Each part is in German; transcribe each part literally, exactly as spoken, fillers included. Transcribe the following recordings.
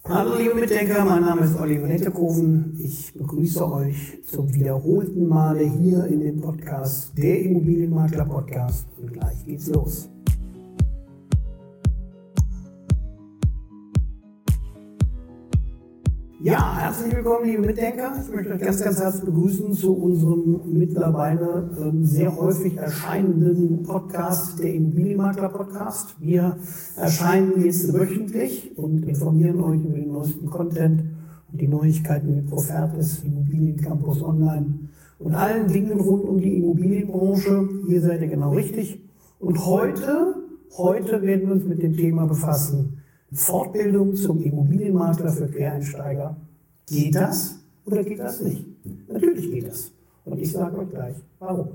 Hallo liebe Mitdenker, mein Name ist Oliver Nettekoven. Ich begrüße euch zum wiederholten Male hier in dem Podcast, der Immobilienmakler Podcast. Und gleich geht's los. Ja, herzlich willkommen liebe Mitdenker. Ich möchte euch ganz, ganz herzlich begrüßen zu unserem mittlerweile ähm, sehr häufig erscheinenden Podcast, der Immobilienmakler Podcast. Wir erscheinen jetzt wöchentlich und informieren euch über den neuesten Content und die Neuigkeiten mit Profertis, Immobiliencampus Online und allen Dingen rund um die Immobilienbranche. Hier seid ihr genau richtig. Und heute, heute werden wir uns mit dem Thema befassen: Fortbildung zum Immobilienmakler für Quereinsteiger. Geht das oder geht das nicht? Natürlich geht das. Und ich sage euch gleich, warum.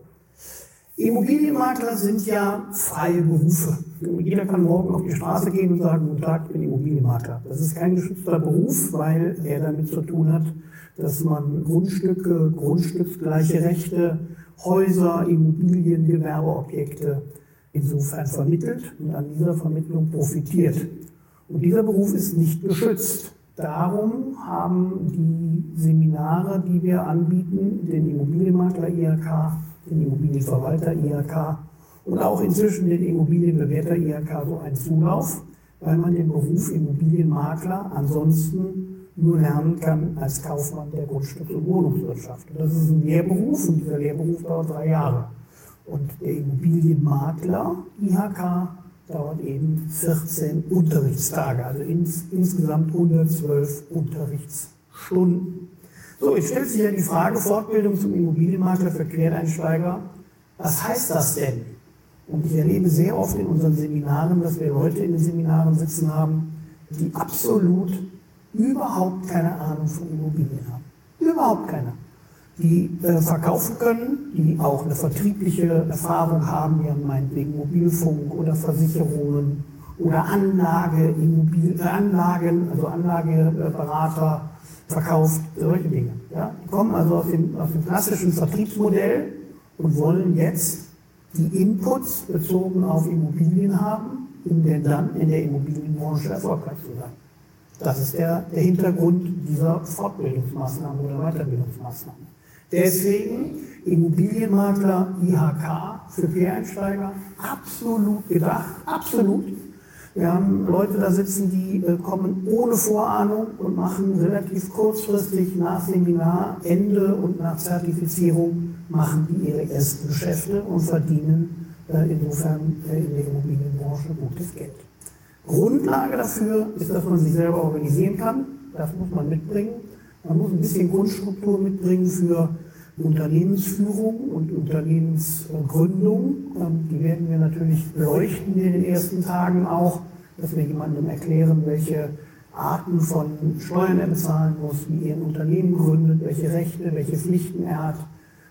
Immobilienmakler sind ja freie Berufe. Jeder kann morgen auf die Straße gehen und sagen, guten Tag, ich bin Immobilienmakler. Das ist kein geschützter Beruf, weil er damit zu tun hat, dass man Grundstücke, grundstücksgleiche Rechte, Häuser, Immobilien, Gewerbeobjekte insofern vermittelt und an dieser Vermittlung profitiert. Und dieser Beruf ist nicht geschützt. Darum haben die Seminare, die wir anbieten, den Immobilienmakler I H K, den Immobilienverwalter I H K und auch inzwischen den Immobilienbewerter I H K so einen Zulauf, weil man den Beruf Immobilienmakler ansonsten nur lernen kann als Kaufmann der Grundstücks- und Wohnungswirtschaft. Und das ist ein Lehrberuf und dieser Lehrberuf dauert drei Jahre. Und der Immobilienmakler I H K dauert eben vierzehn Unterrichtstage, also ins, insgesamt hundertzwölf Unterrichtsstunden. So, jetzt stellt sich ja die Frage, Fortbildung zum Immobilienmakler für Quereinsteiger, was heißt das denn? Und ich erlebe sehr oft in unseren Seminaren, dass wir Leute in den Seminaren sitzen haben, die absolut überhaupt keine Ahnung von Immobilien haben. Überhaupt keine. Die äh, verkaufen können, die auch eine vertriebliche Erfahrung haben, die haben meinetwegen Mobilfunk oder Versicherungen oder Anlage, Immobil äh, Anlagen, also Anlageberater verkauft, solche Dinge. Ja? Die kommen also aus dem, aus dem klassischen Vertriebsmodell und wollen jetzt die Inputs bezogen auf Immobilien haben, um denn dann in der Immobilienbranche erfolgreich zu sein. Das ist der, der Hintergrund dieser Fortbildungsmaßnahmen oder Weiterbildungsmaßnahmen. Deswegen Immobilienmakler I H K für Quereinsteiger, absolut gedacht, absolut. Wir haben Leute da sitzen, die äh, kommen ohne Vorahnung und machen relativ kurzfristig nach Seminarende und nach Zertifizierung, machen die ihre ersten Geschäfte und verdienen äh, insofern äh, in der Immobilienbranche gutes Geld. Grundlage dafür ist, dass man sich selber organisieren kann. Das muss man mitbringen. Man muss ein bisschen Grundstruktur mitbringen für Unternehmensführung und Unternehmensgründung. Die werden wir natürlich beleuchten in den ersten Tagen auch, dass wir jemandem erklären, welche Arten von Steuern er bezahlen muss, wie er ein Unternehmen gründet, welche Rechte, welche Pflichten er hat,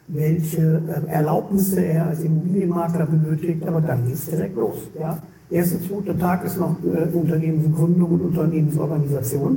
welche Erlaubnisse er als Immobilienmakler benötigt. Aber dann geht es direkt los. Ja? Der erste, zweite Tag ist noch äh, Unternehmensgründung und Unternehmensorganisation.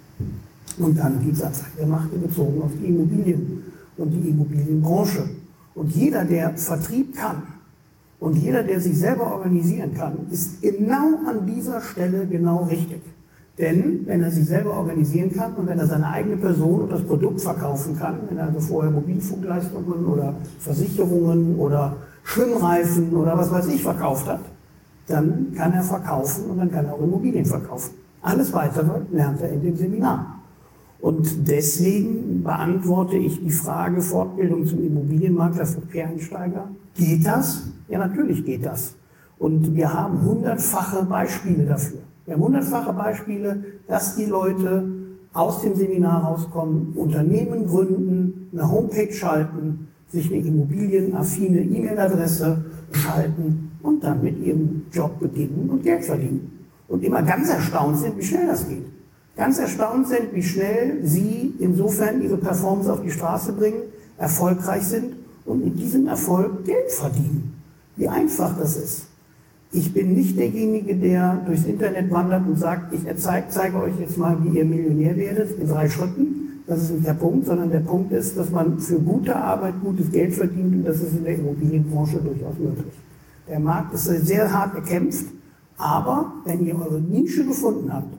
Und dann gibt es Anzeigemachte bezogen auf die Immobilien und die Immobilienbranche. Und jeder, der Vertrieb kann und jeder, der sich selber organisieren kann, ist genau an dieser Stelle genau richtig. Denn wenn er sich selber organisieren kann und wenn er seine eigene Person und das Produkt verkaufen kann, wenn er also vorher Mobilfunkleistungen oder Versicherungen oder Schwimmreifen oder was weiß ich verkauft hat, dann kann er verkaufen und dann kann er auch Immobilien verkaufen. Alles Weitere lernt er in dem Seminar. Und deswegen beantworte ich die Frage Fortbildung zum Immobilienmakler für Quereinsteiger. Geht das? Ja, natürlich geht das. Und wir haben hundertfache Beispiele dafür. Wir haben hundertfache Beispiele, dass die Leute aus dem Seminar rauskommen, Unternehmen gründen, eine Homepage schalten, sich eine immobilienaffine E-Mail-Adresse schalten und dann mit ihrem Job beginnen und Geld verdienen. Und immer ganz erstaunt sind, wie schnell das geht. Ganz erstaunt sind, wie schnell sie insofern ihre Performance auf die Straße bringen, erfolgreich sind und mit diesem Erfolg Geld verdienen. Wie einfach das ist. Ich bin nicht derjenige, der durchs Internet wandert und sagt, ich zeige, zeige euch jetzt mal, wie ihr Millionär werdet, in drei Schritten. Das ist nicht der Punkt, sondern der Punkt ist, dass man für gute Arbeit gutes Geld verdient und das ist in der Immobilienbranche durchaus möglich. Der Markt ist sehr hart erkämpft, aber wenn ihr eure Nische gefunden habt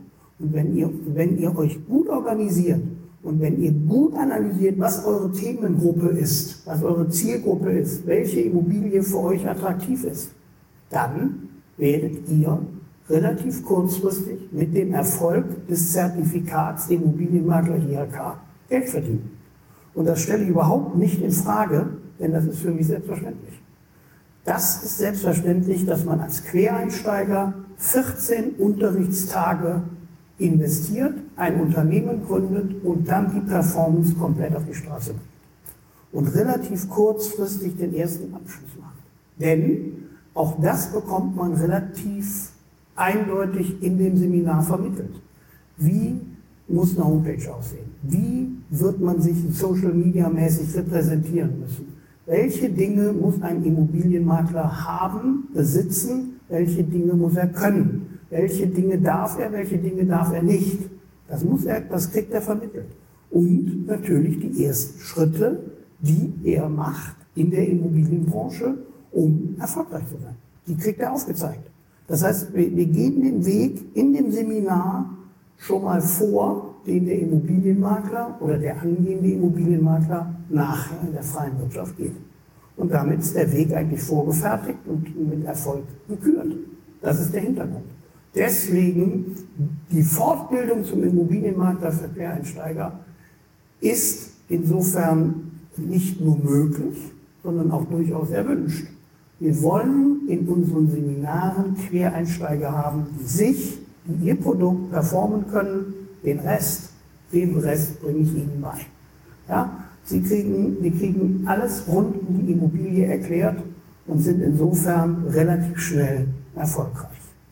Und wenn ihr, wenn ihr euch gut organisiert und wenn ihr gut analysiert, was eure Themengruppe ist, was eure Zielgruppe ist, welche Immobilie für euch attraktiv ist, dann werdet ihr relativ kurzfristig mit dem Erfolg des Zertifikats Immobilienmakler I H K Geld verdienen. Und das stelle ich überhaupt nicht in Frage, denn das ist für mich selbstverständlich. Das ist selbstverständlich, dass man als Quereinsteiger vierzehn Unterrichtstage investiert, ein Unternehmen gründet und dann die Performance komplett auf die Straße bringt. Und relativ kurzfristig den ersten Abschluss macht. Denn auch das bekommt man relativ eindeutig in dem Seminar vermittelt. Wie muss eine Homepage aussehen? Wie wird man sich Social Media mäßig repräsentieren müssen? Welche Dinge muss ein Immobilienmakler haben, besitzen? Welche Dinge muss er können? Welche Dinge darf er, welche Dinge darf er nicht? Das muss er, das kriegt er vermittelt. Und natürlich die ersten Schritte, die er macht in der Immobilienbranche, um erfolgreich zu sein. Die kriegt er aufgezeigt. Das heißt, wir, wir gehen den Weg in dem Seminar schon mal vor, den der Immobilienmakler oder der angehende Immobilienmakler nachher in der freien Wirtschaft geht. Und damit ist der Weg eigentlich vorgefertigt und mit Erfolg gekürt. Das ist der Hintergrund. Deswegen die Fortbildung zum Immobilienmakler für Quereinsteiger ist insofern nicht nur möglich, sondern auch durchaus erwünscht. Wir wollen in unseren Seminaren Quereinsteiger haben, die sich, die ihr Produkt performen können, den Rest, den Rest bringe ich ihnen bei. Ja? Sie kriegen, die kriegen alles rund um die Immobilie erklärt und sind insofern relativ schnell erfolgreich.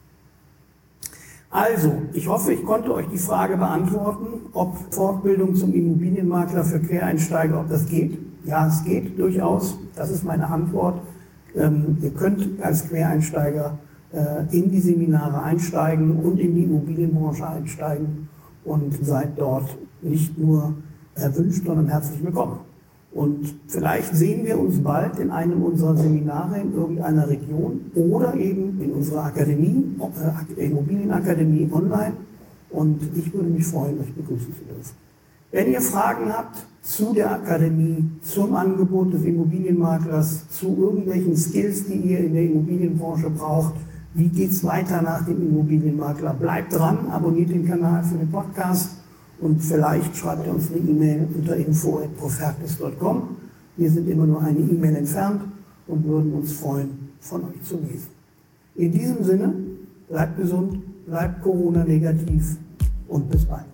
Also, ich hoffe, ich konnte euch die Frage beantworten, ob Fortbildung zum Immobilienmakler für Quereinsteiger, ob das geht. Ja, es geht durchaus. Das ist meine Antwort. Ähm, ihr könnt als Quereinsteiger äh, in die Seminare einsteigen und in die Immobilienbranche einsteigen und seid dort nicht nur erwünscht, sondern herzlich willkommen. Und vielleicht sehen wir uns bald in einem unserer Seminare in irgendeiner Region oder eben in unserer Akademie, äh, Immobilienakademie online. Und ich würde mich freuen, euch begrüßen zu dürfen. Wenn ihr Fragen habt zu der Akademie, zum Angebot des Immobilienmaklers, zu irgendwelchen Skills, die ihr in der Immobilienbranche braucht, wie geht es weiter nach dem Immobilienmakler, bleibt dran, abonniert den Kanal für den Podcast. Und vielleicht schreibt ihr uns eine E-Mail unter info at profertis punkt com. Wir sind immer nur eine E-Mail entfernt und würden uns freuen, von euch zu lesen. In diesem Sinne, bleibt gesund, bleibt Corona negativ und bis bald.